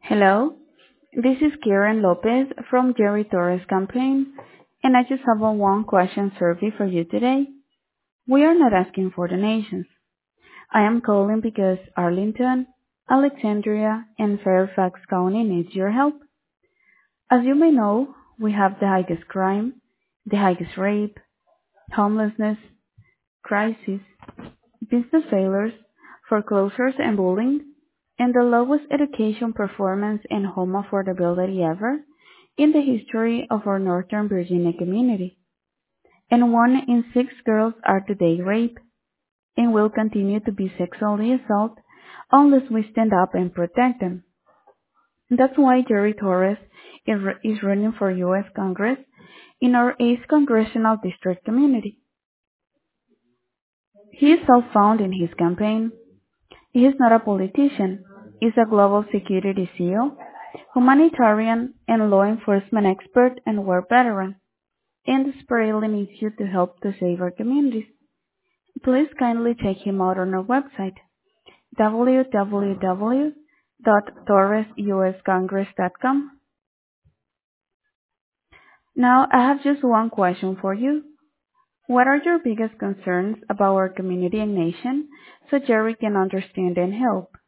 Hello, this is Karen Lopez from Jerry Torres campaign, and I just have a one question survey for you today. We are not asking for donations. I am calling because Arlington, Alexandria, and Fairfax County needs your help. As you may know, we have the highest crime, the highest rape, homelessness, crisis, business failures, foreclosures and bullying, and the lowest education performance and home affordability ever in the history of our Northern Virginia community. And 1 in 6 girls are today raped and will continue to be sexually assaulted unless we stand up and protect them. That's why Jerry Torres is running for U.S. Congress in our 8th Congressional District community. He is self-found in his campaign. He is not a politician. He is a global security CEO, humanitarian and law enforcement expert and war veteran, and desperately needs you to help to save our communities. Please kindly check him out on our website, www.torresuscongress.com. Now, I have just one question for you. What are your biggest concerns about our community and nation so Jerry can understand and help?